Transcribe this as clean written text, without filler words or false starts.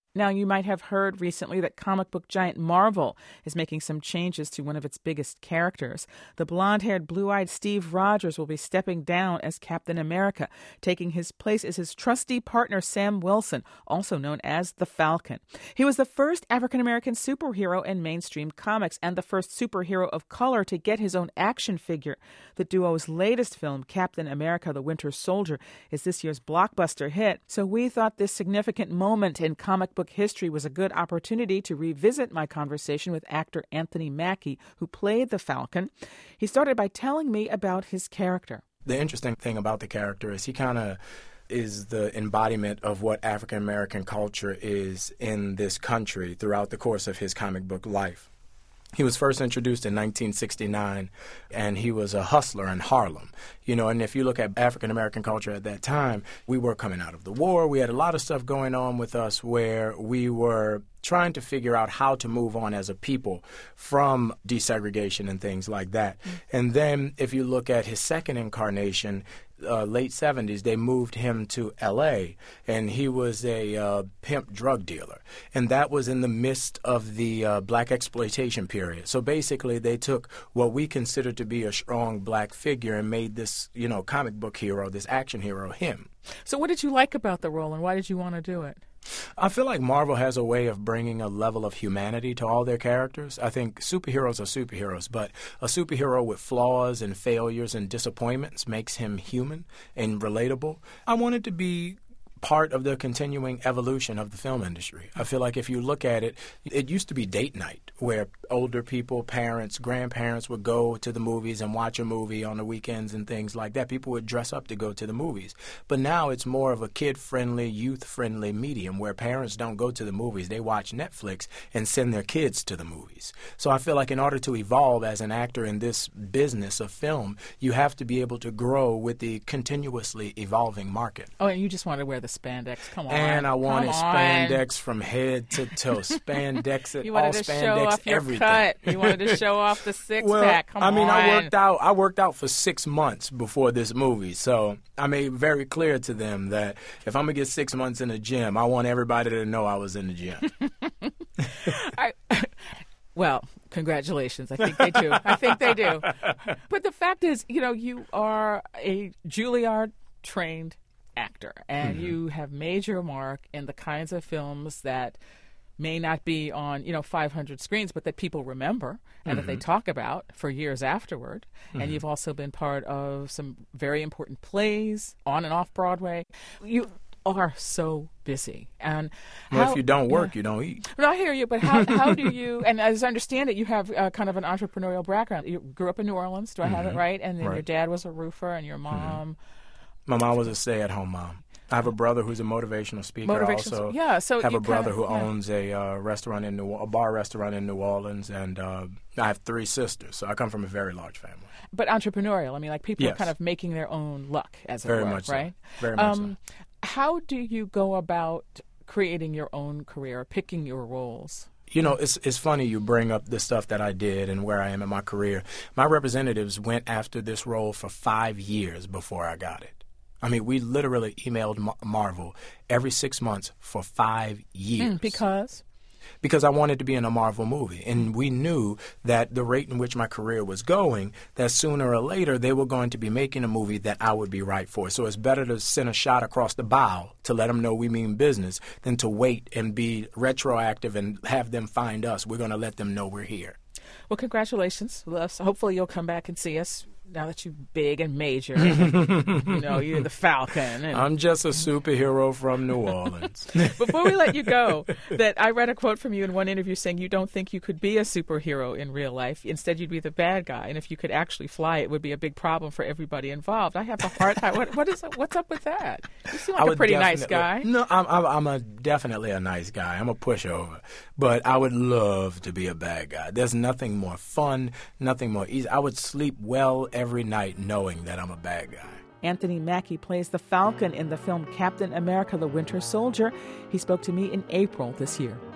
Now, you might have heard recently that comic book giant Marvel is making some changes to one of its biggest characters. The blonde-haired, blue-eyed Steve Rogers will be stepping down as Captain America. Taking his place is his trusty partner Sam Wilson, also known as the Falcon. He was the first African-American superhero in mainstream comics and the first superhero of color to get his own action figure. The duo's latest film, Captain America: The Winter Soldier, is this year's blockbuster hit, so we thought this significant moment in comic book history was a good opportunity to revisit my conversation with actor Anthony Mackie, who played the Falcon. He started by telling me about his character. The interesting thing about the character is he kind of is the embodiment of what African American culture is in this country throughout the course of his comic book life. He was first introduced in 1969, and he was a hustler in Harlem. And if you look at African-American culture at that time, we were coming out of the war. We had a lot of stuff going on with us where we were trying to figure out how to move on as a people from desegregation and things like that. And then if you look at his second incarnation, late 70s, they moved him to L.A., and he was a pimp drug dealer. And that was in the midst of the black exploitation period. So basically, they took what we considered to be a strong black figure and made this, comic book hero, this action hero, him. So what did you like about the role, and why did you want to do it? I feel like Marvel has a way of bringing a level of humanity to all their characters. I think superheroes are superheroes, but a superhero with flaws and failures and disappointments makes him human and relatable. I wanted to be part of the continuing evolution of the film industry. I feel like if you look at it, it used to be date night where older people, parents, grandparents would go to the movies and watch a movie on the weekends and things like that. People would dress up to go to the movies. But now it's more of a kid-friendly, youth-friendly medium where parents don't go to the movies. They watch Netflix and send their kids to the movies. So I feel like in order to evolve as an actor in this business of film, you have to be able to grow with the continuously evolving market. Oh, and you just want to wear the spandex. Come on. And I wanted spandex from head to toe. Spandex, you wanted all to spandex, show off everything. Your cut. You wanted to show off the six-pack. Come on. I worked out for 6 months before this movie. So I made very clear to them that if I'm going to get 6 months in the gym, I want everybody to know I was in the gym. Well, congratulations. I think they do. But the fact is, you are a Juilliard-trained actor, and you have made your mark in the kinds of films that may not be on 500 screens, but that people remember and that they talk about for years afterward. And you've also been part of some very important plays on and off Broadway. You are so busy, and if you don't work, you don't eat. No, I hear you, but how do you? And as I understand it, you have kind of an entrepreneurial background. You grew up in New Orleans. Do I have it right? And then your dad was a roofer, and your mom. My mom was a stay-at-home mom. I have a brother who's a motivational speaker. I also have a brother who owns a restaurant a bar restaurant in New Orleans, and I have 3 sisters. So I come from a very large family. But entrepreneurial. I mean, like people are kind of making their own luck, as it were, right? Very much so. How do you go about creating your own career, picking your roles? It's funny you bring up the stuff that I did and where I am in my career. My representatives went after this role for 5 years before I got it. I mean, we literally emailed Marvel every 6 months for 5 years. Because? Because I wanted to be in a Marvel movie. And we knew that the rate in which my career was going, that sooner or later they were going to be making a movie that I would be right for. So it's better to send a shot across the bow to let them know we mean business than to wait and be retroactive and have them find us. We're going to let them know we're here. Well, congratulations. Hopefully you'll come back and see us now that you're big and major. You're the Falcon. And I'm just a superhero from New Orleans. Before we let you go, that I read a quote from you in one interview saying you don't think you could be a superhero in real life. Instead, you'd be the bad guy. And if you could actually fly, it would be a big problem for everybody involved. I have a hard time. What's up with that? You seem like a pretty nice guy. No, I'm definitely a nice guy. I'm a pushover. But I would love to be a bad guy. There's nothing more fun, nothing more easy. I would sleep well every night knowing that I'm a bad guy. Anthony Mackie plays the Falcon in the film Captain America: The Winter Soldier. He spoke to me in April this year.